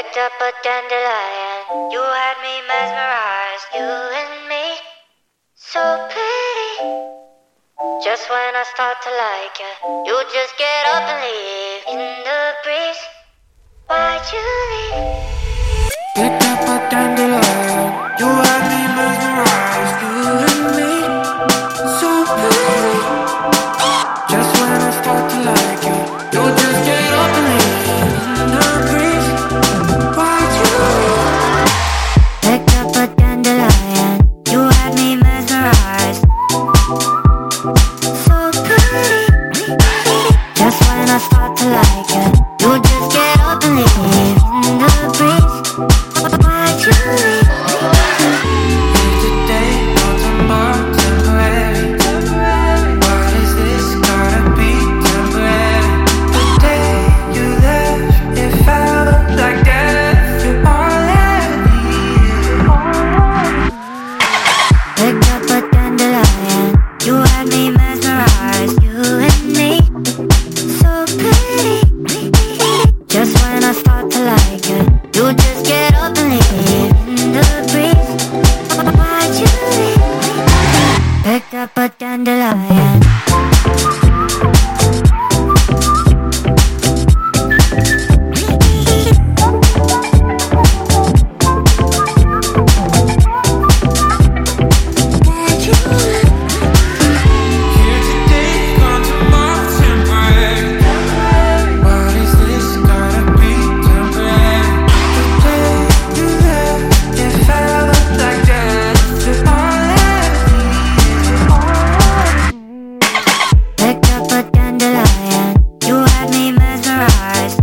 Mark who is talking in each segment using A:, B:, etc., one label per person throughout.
A: Picked up a dandelion, you had me mesmerized, you and me, so pretty. Just when I start to like you, you just get up and leave in the breeze. Why'd you leave?
B: Picked up a dandelion, you had me mesmerized, you and me, so pretty. Just when I start to like you, you just get up and leave in the breeze. Why'd you leave?
A: Picked up a dandelion, you had me mesmerized, so pretty. Just when I start to like you, you just get up and leave in the breeze. Why'd you leave?
B: Today or tomorrow, temporary. Why does this gotta be temporary? The day you left, it felt like death. You're all I need.
A: Picked up a dandelion, you had me mesmerized, you and me, so pretty. Just when I start to like you, you just get up and leave in the breeze. Why'd you leave? Picked up a dandelion.
B: Here today, gone tomorrow, temporary. Why does this gotta be temporary? The day you left, it felt like death. You're all I need.
A: Picked up a dandelion, you had me mesmerized,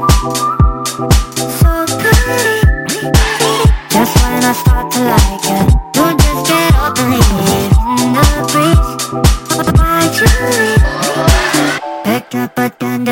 A: so pretty. Just when I start to like you, you just get up and leave in the breeze. Why'd you leave? Picked up a dandelion.